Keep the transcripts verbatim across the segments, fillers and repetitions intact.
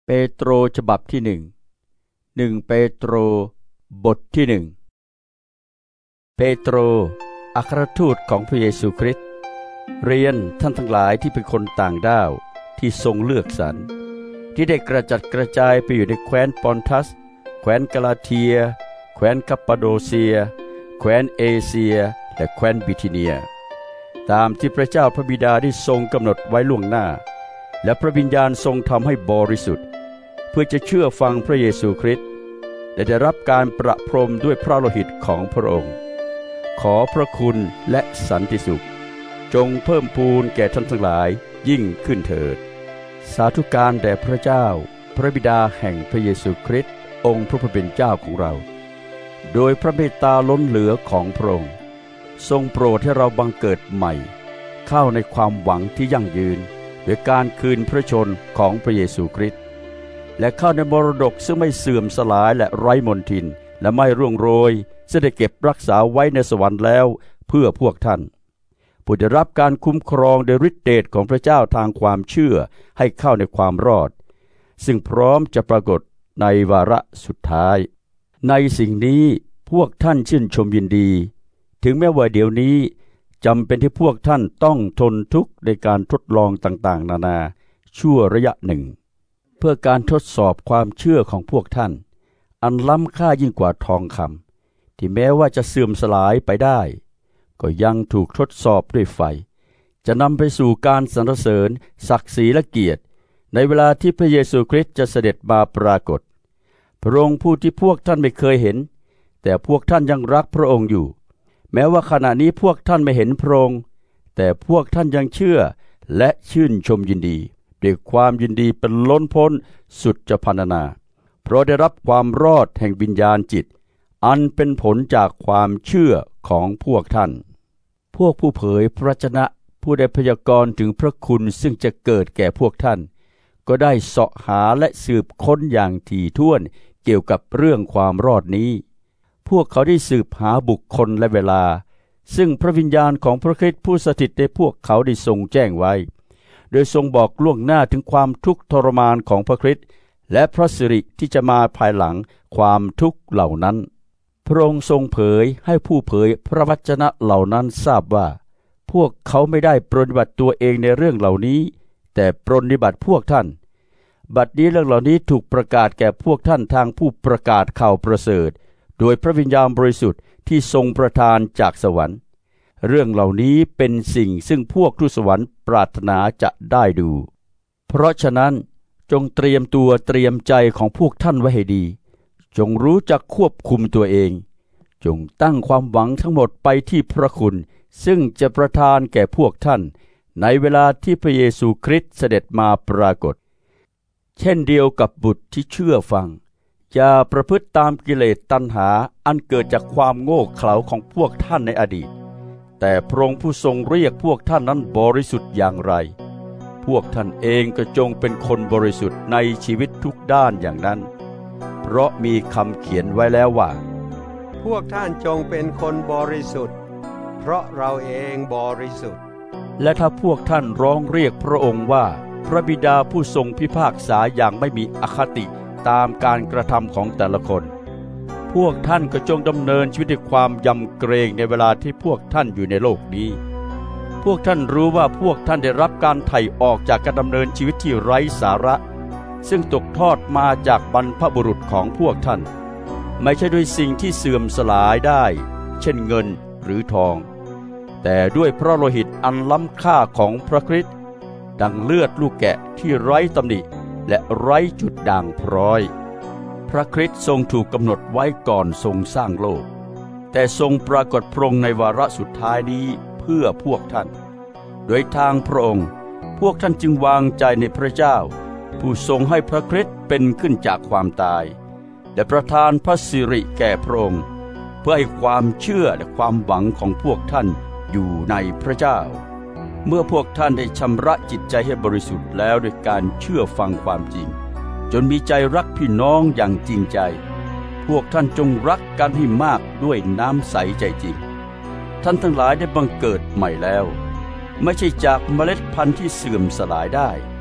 เปโตรฉบับที่หนึ่ง หนึ่งเปโตรบทที่หนึ่งเปโตรอัครทูตของพระเยซูคริสต์เรียนท่านทั้งหลายที่เป็นคนต่างด้าวที่ทรงเลือกสรรที่ได้กระจัดกระจายไปอยู่ในแคว้นปอนทัสแคว้นกาลาเทียแคว้นกัปปาโดเซียแคว้นเอเชียและแคว้นบิธิเนียตามที่พระเจ้าพระบิดาได้ทรงกำหนดไว้ล่วงหน้าและพระวิญญาณทรงทำให้บริสุทธิ์เพื่อจะเชื่อฟังพระเยซูคริสต์และได้รับการประพรมด้วยพระโลหิตของพระองค์ขอพระคุณและสันติสุขจงเพิ่มพูนแก่ท่านทั้งหลายยิ่งขึ้นเถิดสาธุการแด่พระเจ้าพระบิดาแห่งพระเยซูคริสต์องค์พระผู้เป็นเจ้าของเราโดยพระเมตตาล้นเหลือของพระองค์ทรงโปรดให้เราบังเกิดใหม่เข้าในความหวังที่ยั่งยืนด้วยการคืนพระชนของพระเยซูคริสต์และเข้าในมรดกซึ่งไม่เสื่อมสลายและไร้มลทินและไม่ร่วงโรยซึ่งได้เก็บรักษาไว้ในสวรรค์แล้วเพื่อพวกท่านผู้ได้รับการคุ้มครองโดยฤทธิเดชของพระเจ้าทางความเชื่อให้เข้าในความรอดซึ่งพร้อมจะปรากฏในวาระสุดท้ายในสิ่งนี้พวกท่านชื่นชมยินดีถึงแม้ว่าเดี๋ยวนี้จำเป็นที่พวกท่านต้องทนทุกข์ในการทดลองต่างๆนานาชั่วระยะหนึ่งเพื่อการทดสอบความเชื่อของพวกท่านอันล้ำค่ายิ่งกว่าทองคำที่แม้ว่าจะเสื่อมสลายไปได้ก็ยังถูกทดสอบด้วยไฟจะนำไปสู่การสรรเสริญศักดิ์ศรีและเกียรติในเวลาที่พระเยซูคริสต์จะเสด็จมาปรากฏพระองค์ผู้ที่พวกท่านไม่เคยเห็นแต่พวกท่านยังรักพระองค์อยู่แม้ว่าขณะนี้พวกท่านไม่เห็นพระองค์แต่พวกท่านยังเชื่อและชื่นชมยินดีด้วยความยินดีเป็นล้นพ้นสุดจะพรรณนาเพราะได้รับความรอดแห่งวิญญาณจิตอันเป็นผลจากความเชื่อของพวกท่านพวกผู้เผยพระวจนะผู้ได้พยากรณ์ถึงพระคุณซึ่งจะเกิดแก่พวกท่านก็ได้เสาะหาและสืบค้นอย่างถี่ถ้วนเกี่ยวกับเรื่องความรอดนี้พวกเขาได้สืบหาบุคคลและเวลาซึ่งพระวิญญาณของพระคริสต์ผู้สถิตในพวกเขาได้ทรงแจ้งไว้โดยทรงบอกล่วงหน้าถึงความทุกข์ทรมานของพระคริสต์และพระสิริที่จะมาภายหลังความทุกข์เหล่านั้นพระองค์ทรงเผยให้ผู้เผยพระวจนะเหล่านั้นทราบว่าพวกเขาไม่ได้ปรนนิบัติตัวเองในเรื่องเหล่านี้แต่ปรนนิบัติพวกท่านบัดนี้เรื่องเหล่านี้ถูกประกาศแก่พวกท่านทางผู้ประกาศข่าวประเสริฐโดยพระวิญญาณบริสุทธิ์ที่ทรงประทานจากสวรรค์เรื่องเหล่านี้เป็นสิ่งซึ่งพวกทูตสวรรค์ปรารถนาจะได้ดูเพราะฉะนั้นจงเตรียมตัวเตรียมใจของพวกท่านไว้ให้ดีจงรู้จักควบคุมตัวเองจงตั้งความหวังทั้งหมดไปที่พระคุณซึ่งจะประทานแก่พวกท่านในเวลาที่พระเยซูคริสต์เสด็จมาปรากฏเช่นเดียวกับบุตรที่เชื่อฟังอย่าประพฤติตามกิเลสตัณหาอันเกิดจากความโง่เขลาของพวกท่านในอดีตแต่พระองค์ผู้ทรงเรียกพวกท่านนั้นบริสุทธิ์อย่างไรพวกท่านเองก็จงเป็นคนบริสุทธิ์ในชีวิตทุกด้านอย่างนั้นเพราะมีคำเขียนไว้แล้วว่าพวกท่านจงเป็นคนบริสุทธิ์เพราะเราเองบริสุทธิ์และถ้าพวกท่านร้องเรียกพระองค์ว่าพระบิดาผู้ทรงพิพากษาอย่างไม่มีอคติตามการกระทำของแต่ละคนพวกท่านก็จงดำเนินชีวิตด้วยความยำเกรงในเวลาที่พวกท่านอยู่ในโลกนี้พวกท่านรู้ว่าพวกท่านได้รับการไถ่ออกจากการดำเนินชีวิตที่ไร้สาระซึ่งตกทอดมาจากบรรพบุรุษของพวกท่านไม่ใช่ด้วยสิ่งที่เสื่อมสลายได้เช่นเงินหรือทองแต่ด้วยพระโลหิตอันล้ำค่าของพระคริสต์ดังเลือดลูกแกะที่ไร้ตำหนิและไร้จุดด่างพร้อยพระคริสต์ทรงถูกกำหนดไว้ก่อนทรงสร้างโลกแต่ทรงปรากฏพระองค์ในวาระสุดท้ายนี้เพื่อพวกท่านโดยทางพระองค์พวกท่านจึงวางใจในพระเจ้าผู้ทรงให้พระคริสต์เป็นขึ้นจากความตายและประทานพระสิริแก่พระองค์เพื่อให้ความเชื่อและความหวังของพวกท่านอยู่ในพระเจ้าเมื่อพวกท่านได้ชำระจิตใจให้บริสุทธิ์แล้วด้วยการเชื่อฟังความจริงจนมีใจรักพี่น้องอย่างจริงใจพวกท่านจงรักกันให้มากด้วยน้ำใสใจจริงท่านทั้งหลายได้บังเกิดใหม่แล้วไม่ใช่จากเมล็ดพันธุ์ที่เสื่อมสลายได้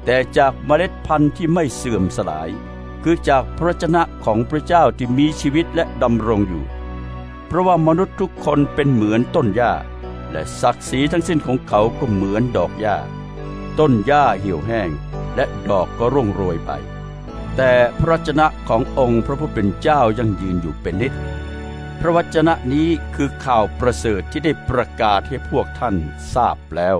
แต่จากเมล็ดพันธุ์ที่ไม่เสื่อมสลายคือจากพระวจนะของพระเจ้าที่มีชีวิตและดำรงอยู่เพราะว่ามนุษย์ทุกคนเป็นเหมือนต้นหญ้าและศักดิ์ศรีทั้งสิ้นของเขาก็เหมือนดอกหญ้าต้นหญ้าเหี่ยวแห้งและดอกก็ร่วงโรยไปแต่พระวจนะขององค์พระผู้เป็นเจ้ายังยืนอยู่เป็นนิจพระวจนะนี้คือข่าวประเสริฐที่ได้ประกาศให้พวกท่านทราบแล้ว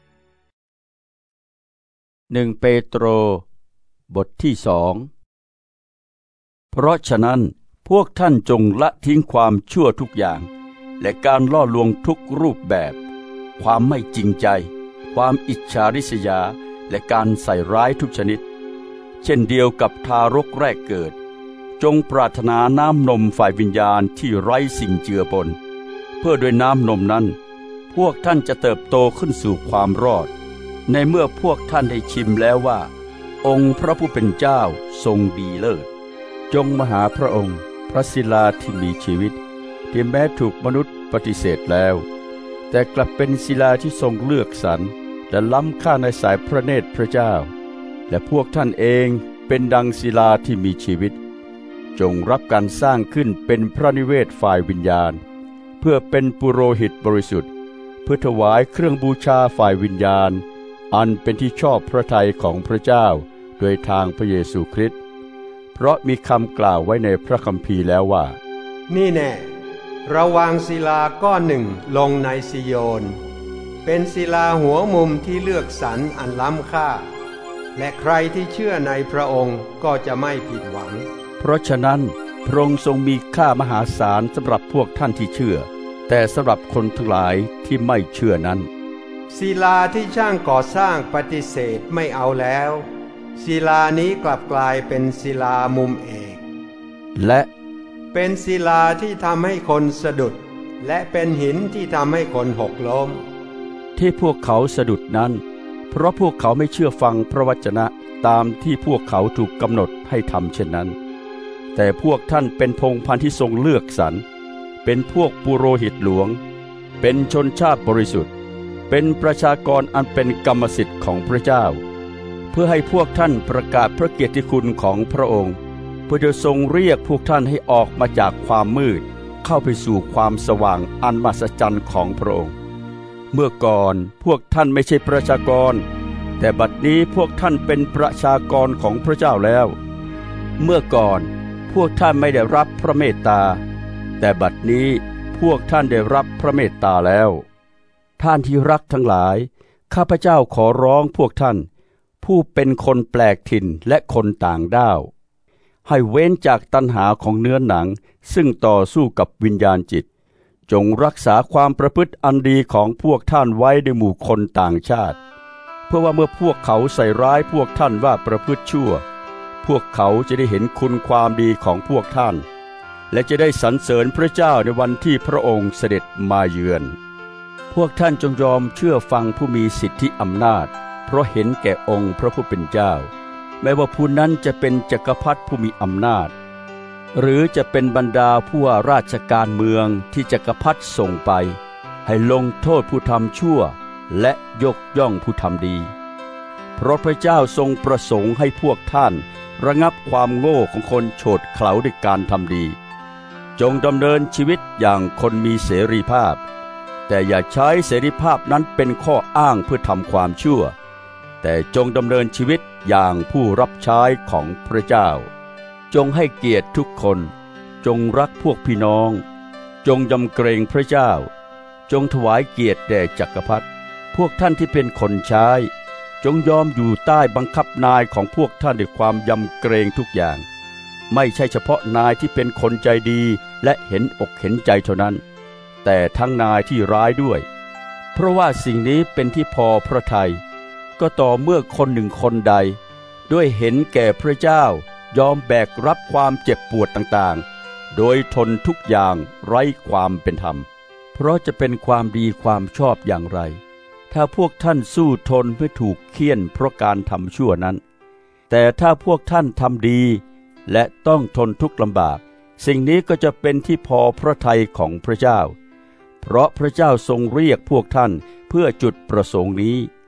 หนึ่งเปโตรบทที่สองเพราะฉะนั้นพวกท่านจงละทิ้งความชั่วทุกอย่างและการล่อลวงทุกรูปแบบความไม่จริงใจความอิจฉาริษยาและการใส่ร้ายทุกชนิดเช่นเดียวกับทารกแรกเกิดจงปรารถนาน้ำนมฝ่ายวิญญาณที่ไร้สิ่งเจือปนเพื่อด้วยน้ำนมนั้นพวกท่านจะเติบโตขึ้นสู่ความรอดในเมื่อพวกท่านได้ชิมแล้วว่าองค์พระผู้เป็นเจ้าทรงดีเลิศจงมาหาพระองค์พระศิลาที่มีชีวิตที่แม้ถูกมนุษย์ปฏิเสธแล้วแต่กลับเป็นศิลาที่ทรงเลือกสรรและล้ำค่าในสายพระเนตรพระเจ้าและพวกท่านเองเป็นดังศิลาที่มีชีวิตจงรับการสร้างขึ้นเป็นพระนิเวศฝ่ายวิญญาณเพื่อเป็นปุโรหิตบริสุทธิ์เพื่อถวายเครื่องบูชาฝ่ายวิญญาณอันเป็นที่ชอบพระทัยของพระเจ้าโดยทางพระเยซูคริสต์เพราะมีคำกล่าวไว้ในพระคัมภีร์แล้วว่านี่แน่เราวางศิลาก้อนหนึ่งลงในซิโยนเป็นศิลาหัวมุมที่เลือกสรรอันล้ำค่าและใครที่เชื่อในพระองค์ก็จะไม่ผิดหวังเพราะฉะนั้นพระองค์ทรงมีค่ามหาศาลสำหรับพวกท่านที่เชื่อแต่สำหรับคนทั้งหลายที่ไม่เชื่อนั้นศิลาที่ช่างก่อสร้างปฏิเสธไม่เอาแล้วศิลานี้กลับกลายเป็นศิลามุมเอกและเป็นศิลาที่ทำให้คนสะดุดและเป็นหินที่ทำให้คนหกล้มที่พวกเขาสะดุดนั้นเพราะพวกเขาไม่เชื่อฟังพระวจนะตามที่พวกเขาถูกกำหนดให้ทำเช่นนั้นแต่พวกท่านเป็นพงศ์พันธุ์ที่ทรงเลือกสรรเป็นพวกปุโรหิตหลวงเป็นชนชาติบริสุทธิ์เป็นประชากรอันเป็นกรรมสิทธิ์ของพระเจ้าเพื่อให้พวกท่านประกาศพระเกียรติคุณของพระองค์เพื่อจะทรงเรียกพวกท่านให้ออกมาจากความมืดเข้าไปสู่ความสว่างอันมหัศจรรย์ของพระองค์เมื่อก่อนพวกท่านไม่ใช่ประชากรแต่บัดนี้พวกท่านเป็นประชากรของพระเจ้าแล้วเมื่อก่อนพวกท่านไม่ได้รับพระเมตตาแต่บัดนี้พวกท่านได้รับพระเมตตาแล้วท่านที่รักทั้งหลายข้าพเจ้าขอร้องพวกท่านผู้เป็นคนแปลกถิ่นและคนต่างด้าวให้เว้นจากตัณหาของเนื้อหนังซึ่งต่อสู้กับวิญญาณจิตจงรักษาความประพฤติอันดีของพวกท่านไว้ในหมู่คนต่างชาติเพื่อว่าเมื่อพวกเขาใส่ร้ายพวกท่านว่าประพฤติชั่วพวกเขาจะได้เห็นคุณความดีของพวกท่านและจะได้สรรเสริญพระเจ้าในวันที่พระองค์เสด็จมาเยือนพวกท่านจงยอมเชื่อฟังผู้มีสิทธิอำนาจเพราะเห็นแก่องค์พระผู้เป็นเจ้าแม้ว่าผู้นั้นจะเป็นจักรพรรดิผู้มีอำนาจหรือจะเป็นบรรดาผู้ว่าราชการเมืองที่จักรพรรดิส่งไปให้ลงโทษผู้ทำชั่วและยกย่องผู้ทำดีเพราะพระเจ้าทรงประสงค์ให้พวกท่านระงับความโง่ของคนโฉดเขลาด้วยการทำดีจงดำเนินชีวิตอย่างคนมีเสรีภาพแต่อย่าใช้เสรีภาพนั้นเป็นข้ออ้างเพื่อทำความชั่วแต่จงดำเนินชีวิตอย่างผู้รับใช้ของพระเจ้าจงให้เกียรติทุกคนจงรักพวกพี่น้องจงยำเกรงพระเจ้าจงถวายเกียรติแด่จักรพรรดิพวกท่านที่เป็นคนใช้จงยอมอยู่ใต้บังคับนายของพวกท่านด้วยความยำเกรงทุกอย่างไม่ใช่เฉพาะนายที่เป็นคนใจดีและเห็นอกเห็นใจเท่านั้นแต่ทั้งนายที่ร้ายด้วยเพราะว่าสิ่งนี้เป็นที่พอพระทัยก็ต่อเมื่อคนหนึ่งคนใดด้วยเห็นแก่พระเจ้ายอมแบกรับความเจ็บปวดต่างๆโดยทนทุกอย่างไร้ความเป็นธรรมเพราะจะเป็นความดีความชอบอย่างไรถ้าพวกท่านสู้ทนไม่ถูกเฆี่ยนเพราะการทำชั่วนั้นแต่ถ้าพวกท่านทำดีและต้องทนทุกข์ลำบากสิ่งนี้ก็จะเป็นที่พอพระทัยของพระเจ้าเพราะพระเจ้าทรงเรียกพวกท่านเพื่อจุดประสงค์นี้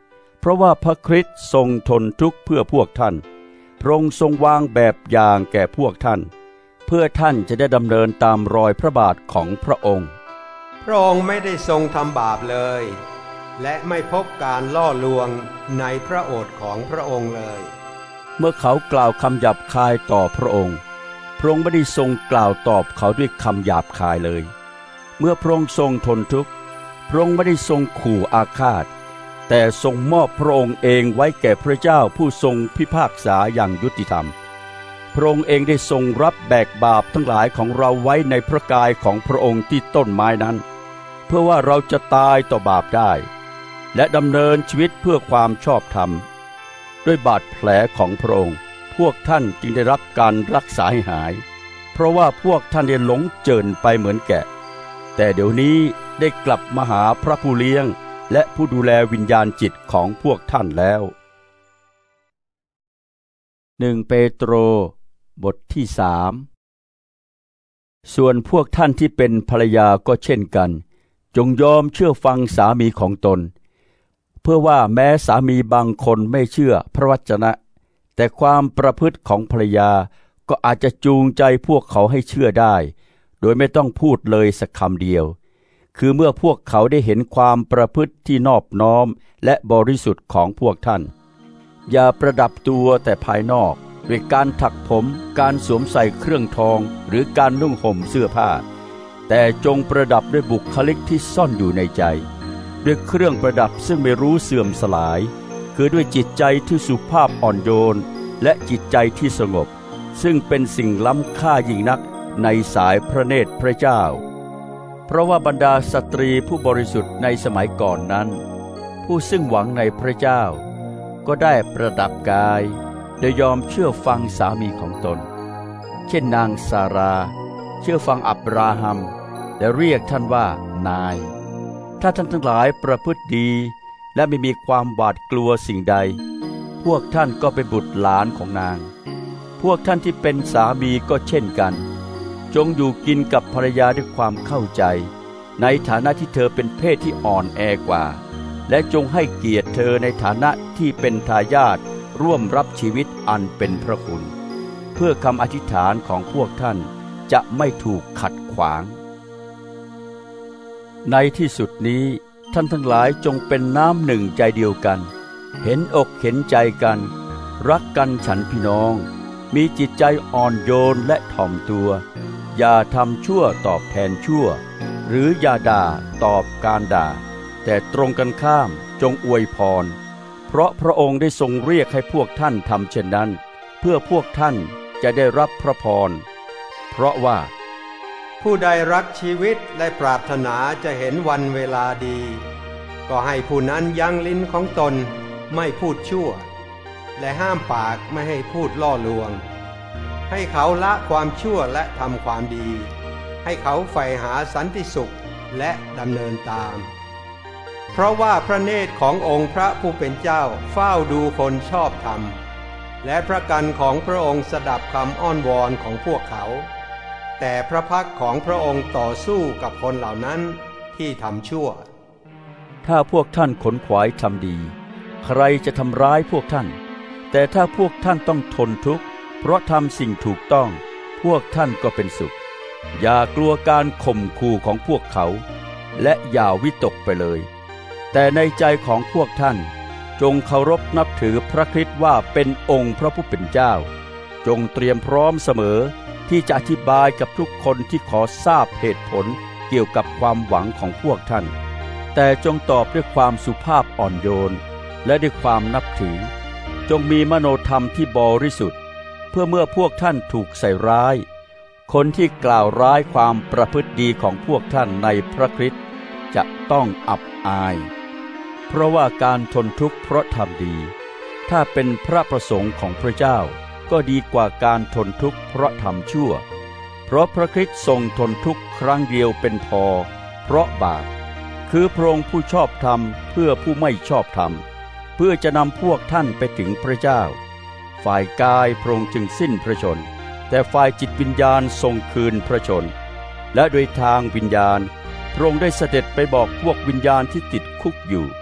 ราะว่าพระคริสต์ทรงทนทุกข์เพื่อพวกท่านพระองค์ทรงวางแบบอย่างแก่พวกท่านเพื่อท่านจะได้ดำเนินตามรอยพระบาทของพระองค์พระองค์ไม่ได้ทรงทำบาปเลยและไม่พบการล่อลวงในพระโอษฐ์ของพระองค์เลยเมื่อเขากล่าวคำหยาบคายต่อพระองค์พระองค์ไม่ได้ทรงกล่าวตอบเขาด้วยคำหยาบคายเลยเมื่อพระองค์ทรงทนทุกข์พระองค์ไม่ได้ทรงขู่อาฆาตแต่ทรงมอบพระองค์เองไว้แก่พระเจ้าผู้ทรงพิพากษาอย่างยุติธรรมพระองค์เองได้ทรงรับแบกบาปทั้งหลายของเราไว้ในพระกายของพระองค์ที่ต้นไม้นั้นเพื่อว่าเราจะตายต่อบาปได้และดำเนินชีวิตเพื่อความชอบธรรมด้วยบาดแผลของพระองค์พวกท่านจึงได้รับการรักษาให้หายเพราะว่าพวกท่านได้หลงเจิ่นไปเหมือนแกะแต่เดี๋ยวนี้ได้กลับมาหาพระผู้เลี้ยงและผู้ดูแลวิญญาณจิตของพวกท่านแล้วหนึ่งเปโตรบทที่สามส่วนพวกท่านที่เป็นภรรยาก็เช่นกันจงยอมเชื่อฟังสามีของตนเพื่อว่าแม้สามีบางคนไม่เชื่อพระวจนะแต่ความประพฤติของภรรยาก็อาจจะจูงใจพวกเขาให้เชื่อได้โดยไม่ต้องพูดเลยสักคำเดียวคือเมื่อพวกเขาได้เห็นความประพฤติที่นอบน้อมและบริสุทธิ์ของพวกท่านอย่าประดับตัวแต่ภายนอกด้วยการถักผมการสวมใส่เครื่องทองหรือการนุ่งห่มเสื้อผ้าแต่จงประดับด้วยบุคลิกที่ซ่อนอยู่ในใจด้วยเครื่องประดับซึ่งไม่รู้เสื่อมสลายคือด้วยจิตใจที่สุภาพอ่อนโยนและจิตใจที่สงบซึ่งเป็นสิ่งล้ำค่ายิ่งนักในสายพระเนตรพระเจ้าเพราะว่าบรรดาสตรีผู้บริสุทธิ์ในสมัยก่อนนั้นผู้ซึ่งหวังในพระเจ้าก็ได้ประดับกายโดยยอมเชื่อฟังสามีของตนเช่นนางซาราเชื่อฟังอับราฮัมและเรียกท่านว่านายถ้าท่านทั้งหลายประพฤติดีและไม่มีความหวาดกลัวสิ่งใดพวกท่านก็เป็นบุตรหลานของนางพวกท่านที่เป็นสามีก็เช่นกันจงอยู่กินกับภรรยาด้วยความเข้าใจในฐานะที่เธอเป็นเพศที่อ่อนแอกว่าและจงให้เกียรติเธอในฐานะที่เป็นทายาทร่วมรับชีวิตอันเป็นพระคุณเพื่อคำอธิษฐานของพวกท่านจะไม่ถูกขัดขวางในที่สุดนี้ท่านทั้งหลายจงเป็นน้ำหนึ่งใจเดียวกันเห็นอกเห็นใจกันรักกันฉันพี่น้องมีจิตใจอ่อนโยนและถ่อมตัวอย่าทำชั่วตอบแทนชั่วหรืออย่าด่าตอบการด่าแต่ตรงกันข้ามจงอวยพรเพราะพระองค์ได้ทรงเรียกให้พวกท่านทำเช่นนั้นเพื่อพวกท่านจะได้รับพระพรเพราะว่าผู้ใดรักชีวิตและปรารถนาจะเห็นวันเวลาดีก็ให้ผู้นั้นยั้งลิ้นของตนไม่พูดชั่วและห้ามปากไม่ให้พูดล่อลวงให้เขาละความชั่วและทำความดีให้เขาใฝ่หาสันติสุขและดำเนินตามเพราะว่าพระเนตรขององค์พระผู้เป็นเจ้าเฝ้าดูคนชอบธรรมและพระกันของพระองค์สดับคำอ้อนวอนของพวกเขาแต่พระพักของพระองค์ต่อสู้กับคนเหล่านั้นที่ทำชั่วถ้าพวกท่านขนขวายทำดีใครจะทำร้ายพวกท่านแต่ถ้าพวกท่านต้องทนทุกข์เพราะทำสิ่งถูกต้องพวกท่านก็เป็นสุขอย่ากลัวการข่มขู่ของพวกเขาและอย่าวิตกไปเลยแต่ในใจของพวกท่านจงเคารพนับถือพระคริสต์ว่าเป็นองค์พระผู้เป็นเจ้าจงเตรียมพร้อมเสมอที่จะอธิบายกับทุกคนที่ขอทราบเหตุผลเกี่ยวกับความหวังของพวกท่านแต่จงตอบด้วยความสุภาพอ่อนโยนและด้วยความนับถือจงมีมโนธรรมที่บริสุทธิ์เพื่อเมื่อพวกท่านถูกใส่ร้ายคนที่กล่าวร้ายความประพฤติดีของพวกท่านในพระคริสต์จะต้องอับอายเพราะว่าการทนทุกข์เพราะทำดีถ้าเป็นพระประสงค์ของพระเจ้าก็ดีกว่าการทนทุกข์เพราะทำชั่วเพราะพระคริสต์ทรงทนทุกข์ครั้งเดียวเป็นพอเพราะบาปคือพระองค์ผู้ชอบธรรมเพื่อผู้ไม่ชอบธรรมเพื่อจะนำพวกท่านไปถึงพระเจ้าฝ่ายกายพระองค์จึงสิ้นพระชนแต่ฝ่ายจิตวิญญาณทรงคืนพระชนและโดยทางวิญญาณพระองค์ได้เสด็จไปบอกพวกวิญญาณที่ติดคุกอยู่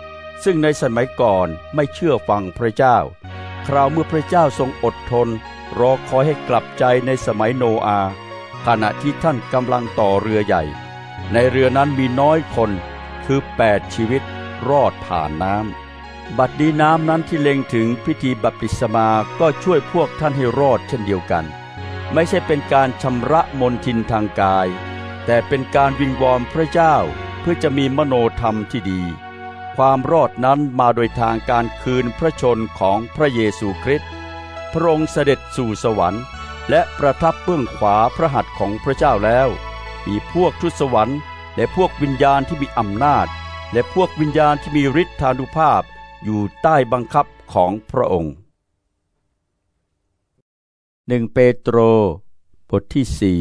ซึ่งในสมัยก่อนไม่เชื่อฟังพระเจ้าคราวเมื่อพระเจ้าทรงอดทนรอคอยให้กลับใจในสมัยโนอาห์ขณะที่ท่านกำลังต่อเรือใหญ่ในเรือนั้นมีน้อยคนคือแปดชีวิตรอดผ่านน้ำบัดนี้น้ำนั้นที่เล็งถึงพิธีบัพติศมาก็ช่วยพวกท่านให้รอดเช่นเดียวกันไม่ใช่เป็นการชำระมลทินทางกายแต่เป็นการวิงวอนพระเจ้าเพื่อจะมีมโนธรรมที่ดีความรอดนั้นมาโดยทางการคืนพระชนของพระเยซูคริสต์พระองค์เสด็จสู่สวรรค์และประทับเบื้องขวาพระหัตถ์ของพระเจ้าแล้วมีพวกทูตสวรรค์และพวกวิญญาณที่มีอำนาจและพวกวิญญาณที่มีฤทธานุภาพอยู่ใต้บังคับของพระองค์หนึ่งเปโตรบทที่สี่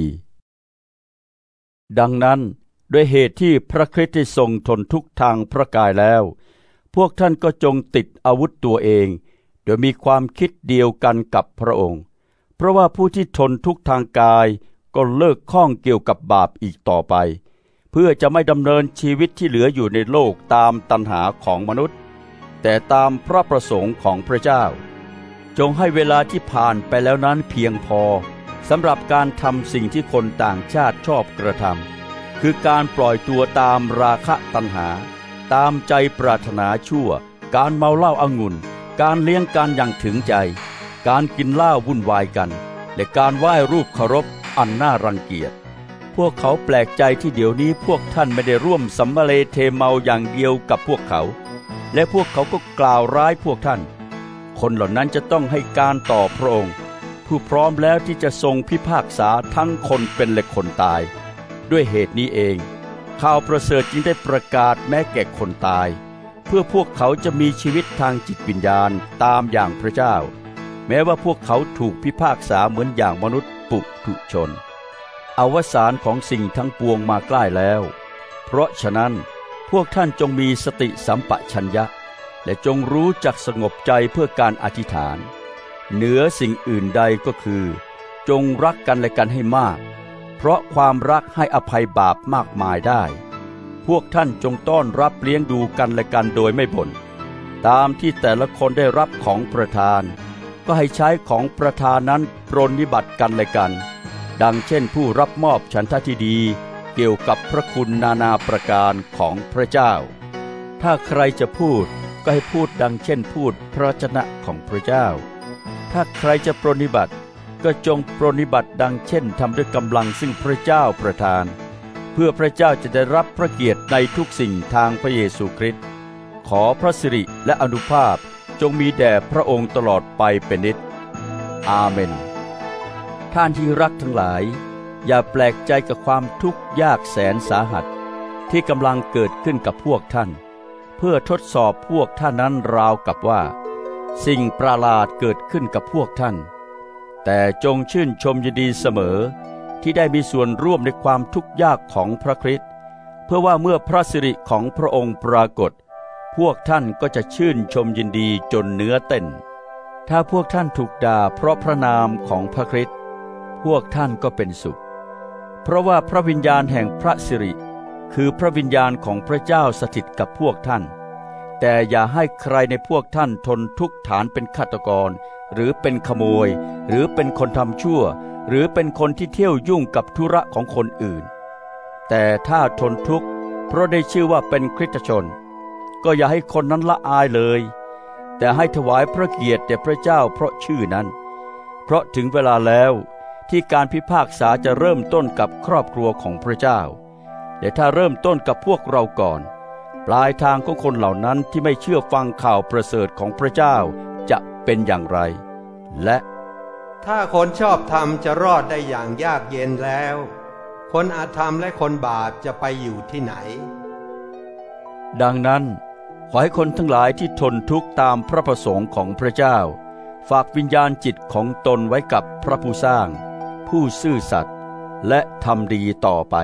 ดังนั้นด้วยเหตุที่พระคริสต์ได้ทรงทนทุกข์ทางพระกายแล้วพวกท่านก็จงติดอาวุธตัวเองโดยมีความคิดเดียวกันกับพระองค์เพราะว่าผู้ที่ทนทุกข์ทางกายก็เลิกข้องเกี่ยวกับบาปอีกต่อไปเพื่อจะไม่ดำเนินชีวิตที่เหลืออยู่ในโลกตามตัณหาของมนุษย์แต่ตามพระประสงค์ของพระเจ้าจงให้เวลาที่ผ่านไปแล้วนั้นเพียงพอสำหรับการทำสิ่งที่คนต่างชาติชอบกระทำคือการปล่อยตัวตามราคะตัณหาตามใจปรารถนาชั่วการเมาเหล้าองุ่นการเลี้ยงกันอย่างถึงใจการกินเหล้าวุ่นวายกันและการไหว้รูปเคารพอันน่ารังเกียจพวกเขาแปลกใจที่เดี๋ยวนี้พวกท่านไม่ได้ร่วมสัมมาเลเทเมาอย่างเดียวกับพวกเขาและพวกเขาก็กล่าวร้ายพวกท่านคนเหล่านั้นจะต้องให้การต่อพระองค์ผู้พร้อมแล้วที่จะทรงพิพากษาทั้งคนเป็นและคนตายด้วยเหตุนี้เองข่าวประเสริฐจึงได้ประกาศแม้แก่คนตายเพื่อพวกเขาจะมีชีวิตทางจิตวิญญาณตามอย่างพระเจ้าแม้ว่าพวกเขาถูกพิพากษาเหมือนอย่างมนุษย์ปุถุชนอวสานของสิ่งทั้งปวงมาใกล้แล้วเพราะฉะนั้นพวกท่านจงมีสติสัมปชัญญะและจงรู้จักสงบใจเพื่อการอธิษฐานเหนือสิ่งอื่นใดก็คือจงรักกันและกันให้มากเพราะความรักให้อภัยบาปมากมายได้พวกท่านจงต้อนรับเลี้ยงดูกันและกันโดยไม่บ่นตามที่แต่ละคนได้รับของประทานก็ให้ใช้ของประทานนั้นปรนนิบัติกันและกันดังเช่นผู้รับมอบฉันทะที่ดีเกี่ยวกับพระคุณนานาประการของพระเจ้าถ้าใครจะพูดก็ให้พูดดังเช่นพูดพระวจนะของพระเจ้าถ้าใครจะปรนนิบัติก็จงปรนนิบัติดังเช่นทำด้วยกำลังซึ่งพระเจ้าประทานเพื่อพระเจ้าจะได้รับพระเกียรติในทุกสิ่งทางพระเยซูคริสต์ขอพระสิริและอานุภาพจงมีแด่พระองค์ตลอดไปเป็นนิจอาเมนท่านที่รักทั้งหลายอย่าแปลกใจกับความทุกข์ยากแสนสาหัสที่กำลังเกิดขึ้นกับพวกท่านเพื่อทดสอบพวกท่านนั้นราวกับว่าสิ่งประหลาดเกิดขึ้นกับพวกท่านแต่จงชื่นชมยินดีเสมอที่ได้มีส่วนร่วมในความทุกข์ยากของพระคริสต์เพื่อว่าเมื่อพระสิริของพระองค์ปรากฏพวกท่านก็จะชื่นชมยินดีจนเนื้อเต้นถ้าพวกท่านถูกด่าเพราะพระนามของพระคริสต์พวกท่านก็เป็นสุขเพราะว่าพระวิญญาณแห่งพระสิริคือพระวิญญาณของพระเจ้าสถิตกับพวกท่านแต่อย่าให้ใครในพวกท่านทนทุกข์ฐานเป็นฆาตกรหรือเป็นขโมยหรือเป็นคนทำชั่วหรือเป็นคนที่เที่ยวยุ่งกับธุระของคนอื่นแต่ถ้าทนทุกข์เพราะได้ชื่อว่าเป็นคริสตชนก็อย่าให้คนนั้นละอายเลยแต่ให้ถวายพระเกียรติแด่พระเจ้าเพราะชื่อนั้นเพราะถึงเวลาแล้วที่การพิพากษาจะเริ่มต้นกับครอบครัวของพระเจ้าแต่ถ้าเริ่มต้นกับพวกเราก่อนปลายทางของคนเหล่านั้นที่ไม่เชื่อฟังข่าวประเสริฐของพระเจ้าจะเป็นอย่างไรและถ้าคนชอบธรรมจะรอดได้อย่างยากเย็นแล้วคนอธรรมและคนบาปจะไปอยู่ที่ไหนดังนั้นขอให้คนทั้งหลายที่ทนทุกข์ตามพระประสงค์ของพระเจ้าฝากวิญญาณจิตของตนไว้กับพระผู้สร้างผู้ซื่อสัตย์และทำดีต่อไป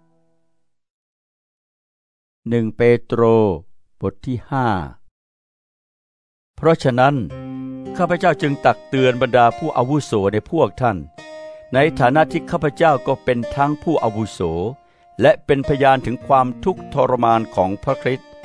หนึ่งเปโตรบทที่ห้าเพราะฉะนั้นข้าพเจ้าจึงตักเตือนบรรดาผู้อาวุโสในพวกท่านในฐานะที่ข้าพเจ้าก็เป็นทั้งผู้อาวุโสและเป็นพยานถึงความทุกข์ทรมานของพระคริสต์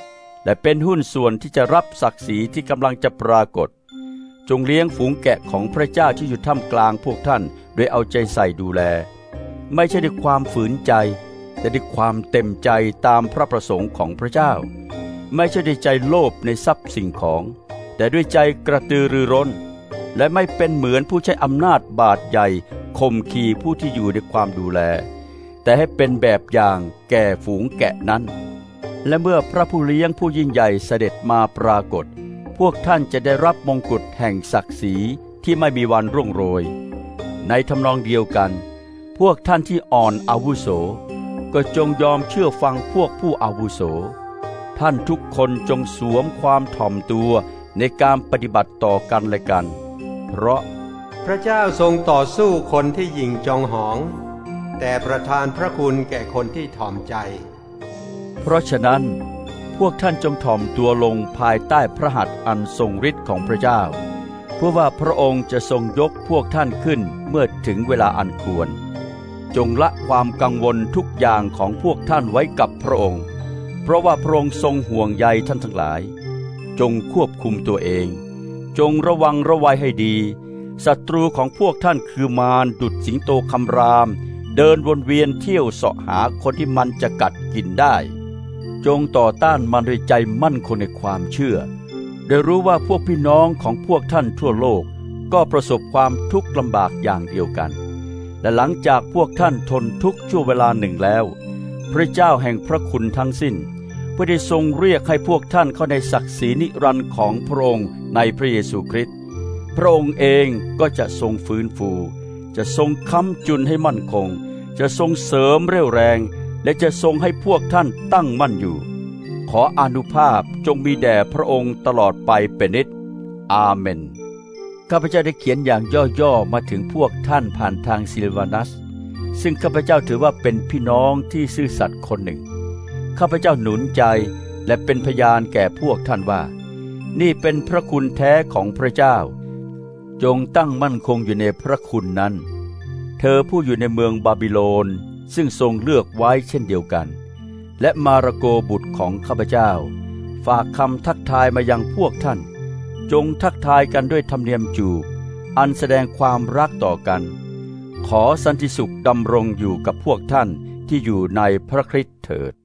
และเป็นหุ้นส่วนที่จะรับศักดิ์ศรีที่กำลังจะปรากฏจงเลี้ยงฝูงแกะของพระเจ้าที่อยู่ท่ามกลางพวกท่านโดยเอาใจใส่ดูแลไม่ใช่ด้วยความฝืนใจแต่ด้วยความเต็มใจตามพระประสงค์ของพระเจ้าไม่ใช่ด้วยใจโลภในทรัพย์สิ่งของแต่ด้วยใจกระตือรือร้นและไม่เป็นเหมือนผู้ใช้อำนาจบาดใหญ่ข่มขีผู้ที่อยู่ในความดูแลแต่ให้เป็นแบบอย่างแก่ฝูงแกะนั้นและเมื่อพระผู้เลี้ยงผู้ยิ่งใหญ่เสด็จมาปรากฏพวกท่านจะได้รับมงกุฎแห่งศักดิ์ศรีที่ไม่มีวันร่วงโรยในทำนองเดียวกันพวกท่านที่อ่อนอาวุโสก็จงยอมเชื่อฟังพวกผู้อาวุโสท่านทุกคนจงสวมความถ่อมตัวในการปฏิบัติต่อกันและกันเพราะพระเจ้าทรงต่อสู้คนที่หยิ่งจองหองแต่ประทานพระคุณแก่คนที่ถ่อมใจเพราะฉะนั้นพวกท่านจงถ่อมตัวลงภายใต้พระหัตถ์อันทรงฤทธิ์ของพระเจ้าเพื่อว่าพระองค์จะทรงยกพวกท่านขึ้นเมื่อถึงเวลาอันควรจงละความกังวลทุกอย่างของพวกท่านไว้กับพระองค์เพราะว่าพระองค์ทรงห่วงใยท่านทั้งหลายจงควบคุมตัวเองจงระวังระวัยให้ดีศัตรูของพวกท่านคือมารดุจสิงโตคำรามเดินวนเวียนเที่ยวเสาะหาคนที่มันจะกัดกินได้จงต่อต้านมันด้วยใจมั่นคงในความเชื่อได้รู้ว่าพวกพี่น้องของพวกท่านทั่วโลกก็ประสบความทุกข์ลำบากอย่างเดียวกันและหลังจากพวกท่านทนทุกข์ชั่วเวลาหนึ่งแล้วพระเจ้าแห่งพระคุณทั้งสิ้นเพื่อได้ทรงเรียกให้พวกท่านเข้าในศักดิ์ศรีนิรันดร์ของพระองค์ในพระเยซูคริสต์พระองค์เองก็จะทรงฟื้นฟูจะทรงค้ำจุนให้มั่นคงจะทรงเสริมเรี่ยวแรงและจะทรงให้พวกท่านตั้งมั่นอยู่ขออานุภาพจงมีแด่พระองค์ตลอดไปเป็นนิจอาเมนข้าพเจ้าได้เขียนอย่างย่อๆมาถึงพวกท่านผ่านทางซิลวานัสซึ่งข้าพเจ้าถือว่าเป็นพี่น้องที่ซื่อสัตย์คนหนึ่งข้าพเจ้าหนุนใจและเป็นพยานแก่พวกท่านว่านี่เป็นพระคุณแท้ของพระเจ้าจงตั้งมั่นคงอยู่ในพระคุณนั้นเธอผู้อยู่ในเมืองบาบิโลนซึ่งทรงเลือกไว้เช่นเดียวกันและมาระโกบุตรของข้าพเจ้าฝากคำทักทายมายังพวกท่านจงทักทายกันด้วยธรรมเนียมจูบอันแสดงความรักต่อกันขอสันติสุขดำรงอยู่กับพวกท่านที่อยู่ในพระคริสต์เถิด